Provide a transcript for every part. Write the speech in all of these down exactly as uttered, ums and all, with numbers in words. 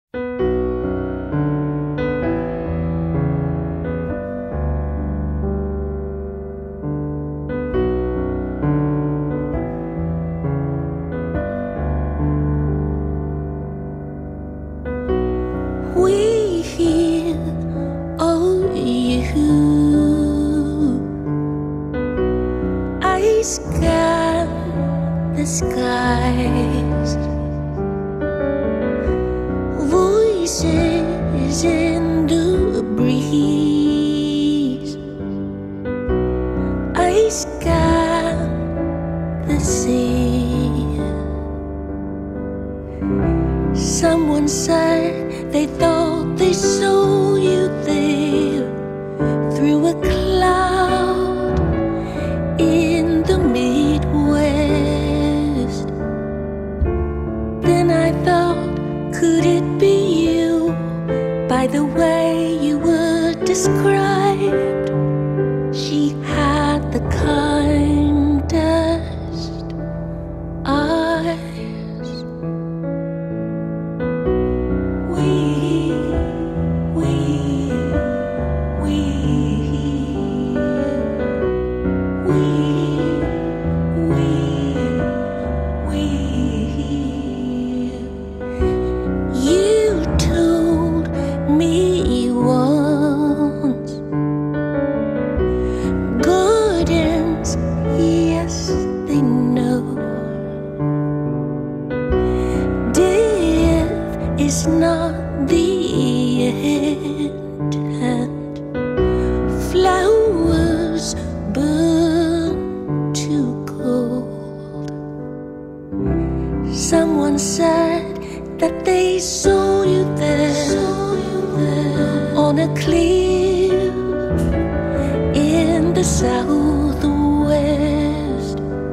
We hear, oh you, I scan the skies, voices in the breeze. I scan the sea. Someone said they thought they saw you there through a cloud in the Midwest. Then I thought, could it be you? By the way you were described, she had the kindest eyes. Yes, they know death is not the end, and flowers burn to gold. Someone said that they saw you there, saw you there on a cliff in the Southwest.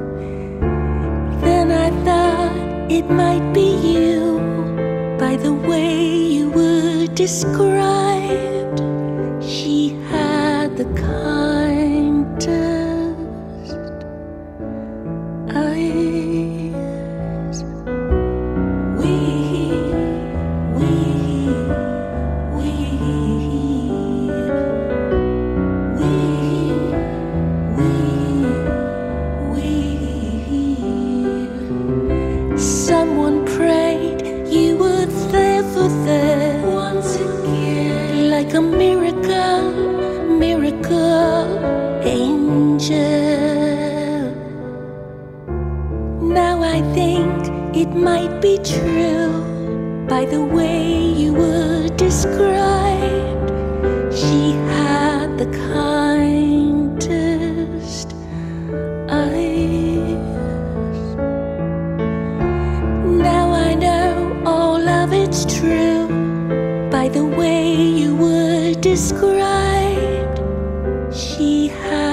Then I thought it might be you by the way you were described. She had the kindest eyes. We, we, we, we, we, we. Someone prayed you were there for them once again, like a miracle, miracle angel. Now I think it might be true by the way you were described. She had the kindest eyes. Now I know all of it's true by the way you were described. She had